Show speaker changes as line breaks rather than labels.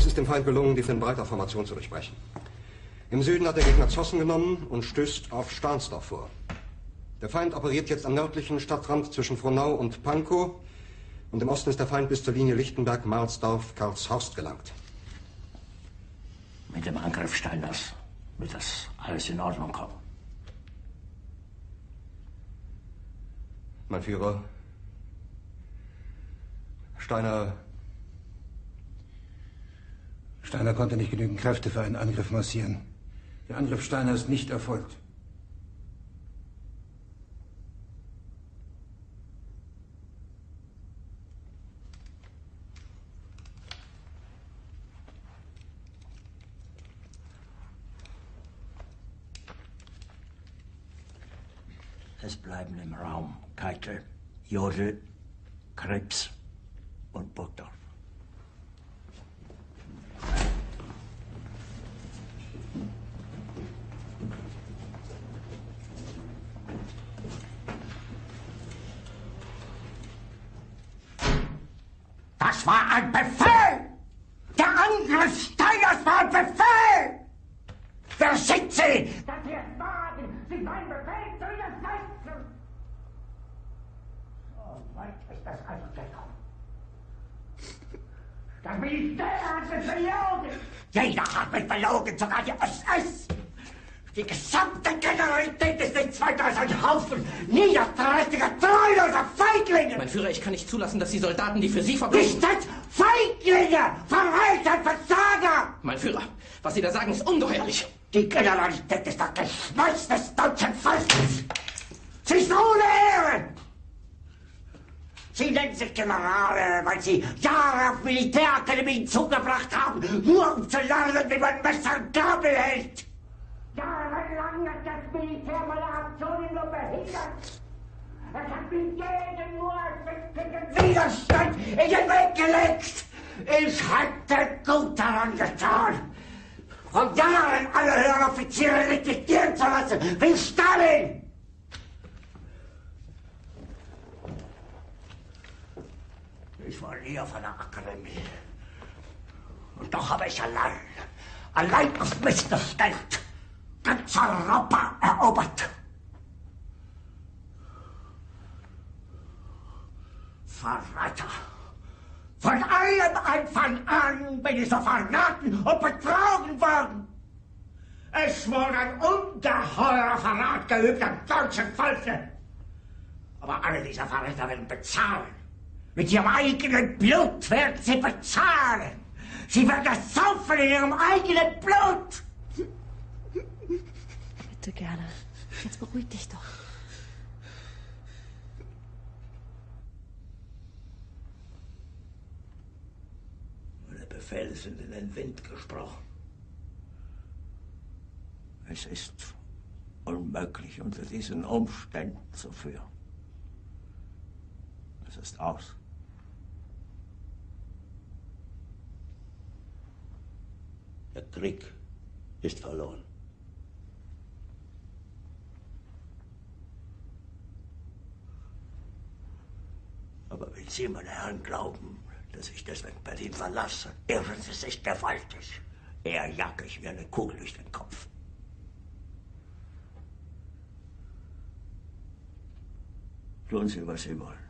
ist dem Feind gelungen, die Finn-Breiter-Formation zu durchbrechen. Im Süden hat der Gegner Zossen genommen und stößt auf Stahnsdorf vor. Der Feind operiert jetzt am nördlichen Stadtrand zwischen Frohnau und Pankow. Und im Osten ist der Feind bis zur Linie Lichtenberg-Marsdorf-Karlshorst gelangt.
Mit dem Angriff Steiners wird das alles in Ordnung kommen.
Mein Führer, Steiner
konnte nicht genügend Kräfte für einen Angriff massieren. Der Angriff Steiner ist nicht erfolgt.
Es bleiben im Raum Keitel, Jodl, Krebs und Burgdorf.
Das war ein Befehl! Der Angriff Steiners war ein Befehl! Wer sind Sie? Dass Sie es wagen, sich meinen Befehl zu widersetzen! So weit ist das also gekommen. Das Militär hat mich belogen! Jeder hat mich belogen, sogar die SS! Die gesamte Generalität ist nichts weiter als ein Haufen niederträchtiger, treuloser Feiglinge!
Mein Führer, ich kann nicht zulassen, dass die Soldaten, die für Sie verbringen...
Nicht als Feiglinge! Verreiter, Versager!
Mein Führer, was Sie da sagen, ist ungeheuerlich.
Die Generalität ist das Geschmeiß des deutschen Volkes! Sie ist ohne Ehre! Sie nennen sich Generale, weil Sie Jahre auf Militärakademien zugebracht haben, nur um zu lernen, wie man Messer und Gabel hält! Jahrelang hat das Militär meine Aktionen nur behindert. Es hat mir jeden nur ersichtlichen Widerstand in den Weg gelegt. Ich hätte gut daran getan, von Jahren alle höheren Offiziere liquidieren zu lassen, wie Stalin. Ich war nie auf einer Akademie. Und doch habe ich allein auf mich gestellt, ganz Europa erobert. Verräter! Von allem Anfang an bin ich so verraten und betrogen worden. Es wurde ein ungeheurer Verrat geübt am deutschen Volke. Aber alle diese Verräter werden bezahlen. Mit ihrem eigenen Blut werden sie bezahlen. Sie werden das saufen in ihrem eigenen Blut.
Bitte gerne. Jetzt beruhig dich doch.
Meine Befehle sind in den Wind gesprochen. Es ist unmöglich, unter diesen Umständen zu führen. Es ist aus. Der Krieg ist verloren. Aber wenn Sie, meine Herren, glauben, dass ich deswegen Berlin verlasse, irren Sie sich gewaltig. Eher jage ich mir eine Kugel durch den Kopf. Tun Sie, was Sie wollen.